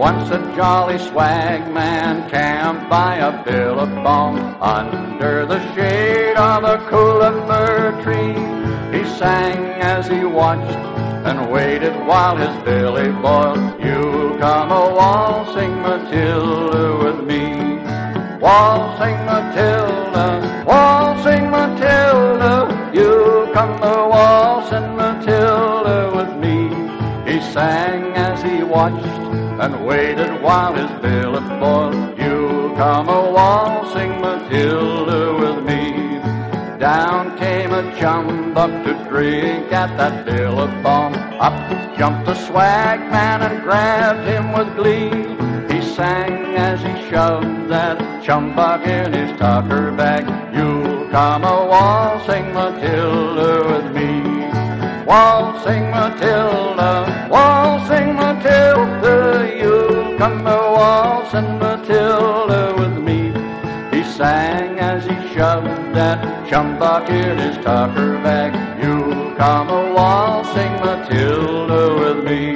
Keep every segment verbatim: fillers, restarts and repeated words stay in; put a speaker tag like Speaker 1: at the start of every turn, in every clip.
Speaker 1: Once a jolly swag man camped by a billabong under the shade of a coolabah tree. He sang as he watched and waited while his billy boiled. You'll come a waltzing Matilda with me. Waltzing Matilda, waltzing Matilda, you'll come a waltzing Matilda with me. He sang as he watched and waited while his billy boiled. You'll come a waltzing Matilda with me. Down came a chum buck to drink at that billabong. Up jumped the swag man and grabbed him with glee. He sang as he shoved that chum buck in his tucker bag. You'll come a waltzing Matilda with me. Waltzing Matilda, waltzing Matilda, you'll come a waltzing Matilda with me. He sang as he shoved that chum buck in his tucker bag. You'll come a waltzing Matilda with me.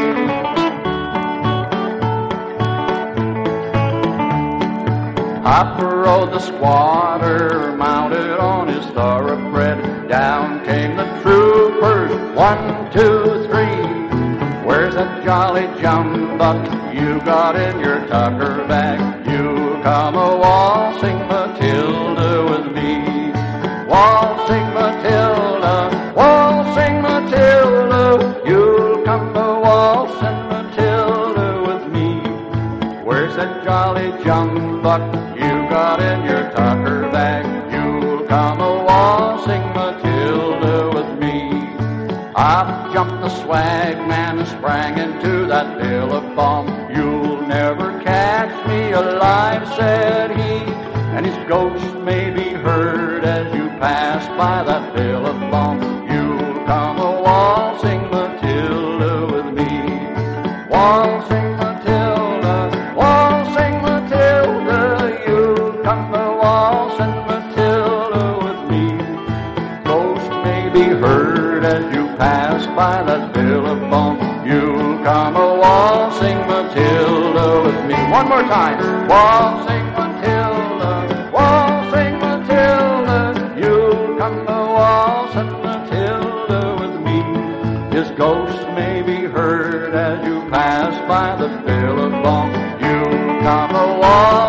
Speaker 1: Up rode the squatter, mounted on his thoroughbred. Down came the troopers, one, two, three. Where's that jolly chum buck you got in your tucker bag? You'll come a waltzing Matilda with me. Waltzing Matilda, waltzing Matilda, you'll come a waltzing Matilda with me. Where's that jolly chum buck you got in your tucker bag? You'll come a waltzing Matilda with me. Up jumped the swag man and sprang into that billabong. You'll never catch me alive, said he, and his ghost may be heard as you pass by that billabong. You'll come a waltzing Matilda with me. Waltzing Matilda, waltzing Matilda, you'll come a waltzing Matilda with me. Ghost may be heard as you pass by that billabong. You'll come a waltzing Matilda with me. One more time. Waltzing Matilda, waltzing Matilda, you'll come a waltzing Matilda with me. His ghost may be heard as you pass by the billabong. You'll come a waltzing